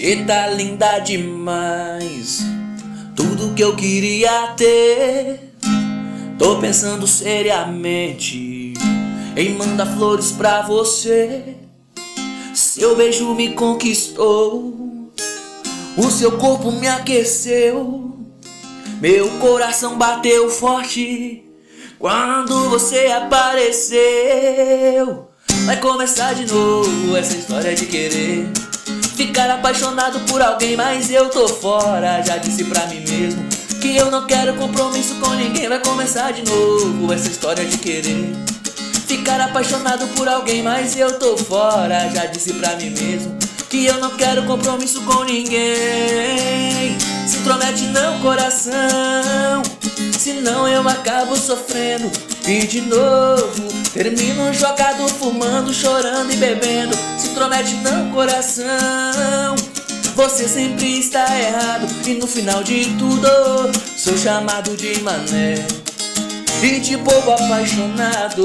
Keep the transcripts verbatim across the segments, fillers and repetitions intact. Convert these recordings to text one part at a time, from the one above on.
Cê tá linda demais, tudo que eu queria ter. Tô pensando seriamente em mandar flores pra você. Seu beijo me conquistou, o seu corpo me aqueceu, meu coração bateu forte quando você apareceu. Vai começar de novo essa história de querer ficar apaixonado por alguém, mas eu tô fora. Já disse pra mim mesmo que eu não quero compromisso com ninguém. Vai começar de novo essa história de querer ficar apaixonado por alguém, mas eu tô fora. Já disse pra mim mesmo que eu não quero compromisso com ninguém. Se intromete não, coração, senão eu acabo sofrendo. E de novo termino jogado, fumando, chorando e bebendo. Se intromete não, coração, você sempre está errado. E no final de tudo sou chamado de mané e de bobo apaixonado.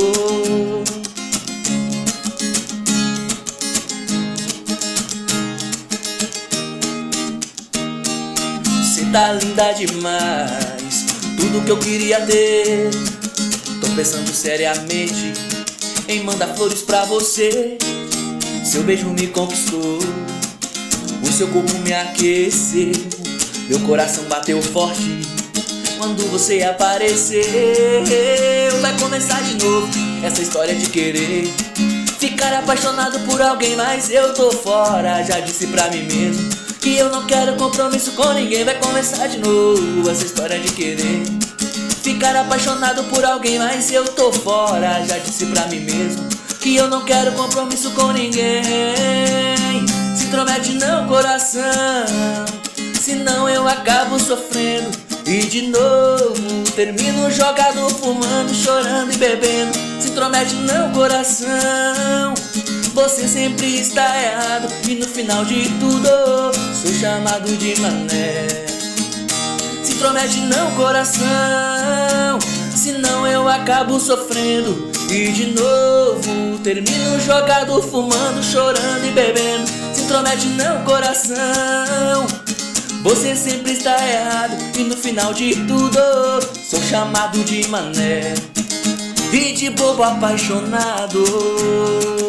Cê tá linda demais, tudo que eu queria ter. Tô pensando seriamente em mandar flores pra você. Seu beijo me conquistou, o seu corpo me aqueceu, meu coração bateu forte quando você apareceu. Vai começar de novo essa história de querer ficar apaixonado por alguém, mas eu tô fora. Já disse pra mim mesmo que eu não quero compromisso com ninguém. Vai começar de novo essa história de querer ficar apaixonado por alguém, mas eu tô fora. Já disse pra mim mesmo que eu não quero compromisso com ninguém. Se intromete não, coração, senão eu acabo sofrendo. E de novo termino jogado, fumando, chorando e bebendo. Se intromete não, coração, você sempre está errado. E no final de tudo sou chamado de mané. Se intromete não, coração, senão eu acabo sofrendo. E de novo termino jogado, fumando, chorando e bebendo. Se intromete não, coração, você sempre está errado. E no final de tudo sou chamado de mané e de bobo apaixonado.